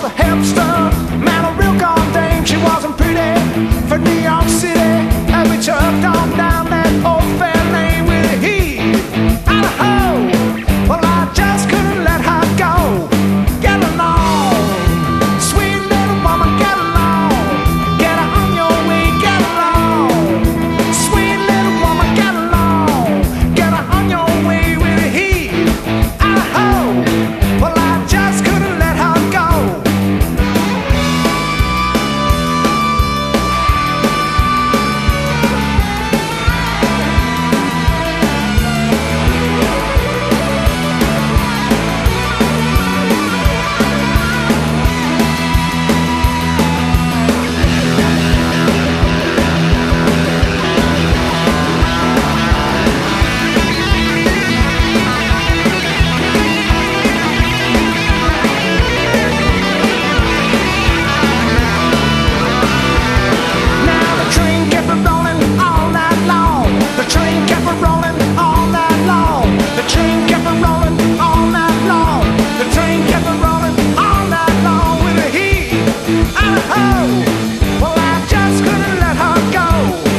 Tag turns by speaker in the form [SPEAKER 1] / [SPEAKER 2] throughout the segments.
[SPEAKER 1] a hipster, man, a real gone dame. She wasn't pretty for New York City, and we chugged on down that old fair lane with a heat and a hoe. Well, I just couldn't let her go. Get along, sweet little woman, get along. Get on your way, get along. Sweet little woman, get along. Get on your way with a heat and a hoe. Well, I just couldn't let her go. Now the train kept a rolling all night long. The train kept a rolling all night long. The train kept a rolling all night long. The train kept a rolling all night long with a heat and a hoe. Well, I just couldn't let her go.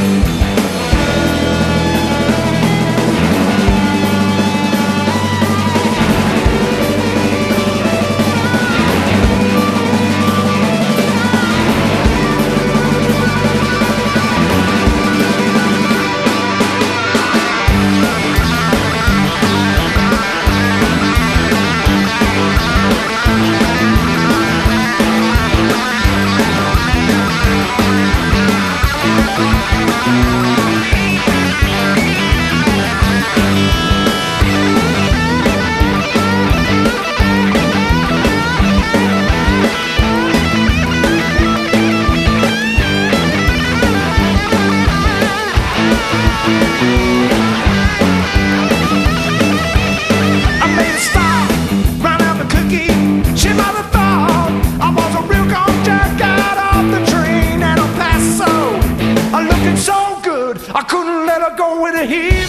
[SPEAKER 1] I made a stop, ran out the cookie. She might have thought I was a real gone jerk. Got off the train and El Paso, looking so good I couldn't let her go with a heat